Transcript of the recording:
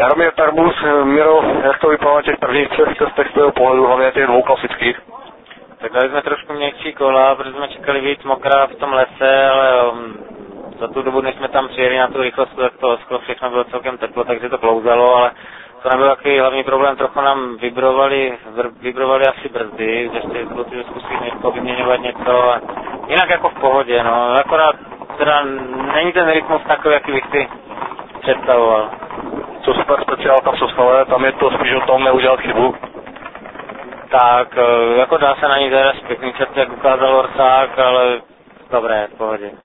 Jaromír Tarbus, Miro, jak to vypadá těch prvních 3 testech z toho pohledu, hlavně těch 2 klasických? Tak dali jsme trošku měkčí kola, protože jsme čekali víc mokra v tom lese, ale za tu dobu, než jsme tam přijeli na tu rychlost, tak to skoro všechno bylo celkem teplo, takže to klouzalo, ale to nebyl takový hlavní problém, trochu nám vibrovali asi brzdy, že ještě zkusili vyměňovat něco a jinak jako v pohodě, no, akorát teda není ten rytmus takový, jaký bych si představoval. Co super speciálka v Sosnové, tam je to spíš o tom neudělat chybu. Tak, jako dá se na ní zahrát pěkný čas, jak ukázal Orsák, ale dobré, v pohodě.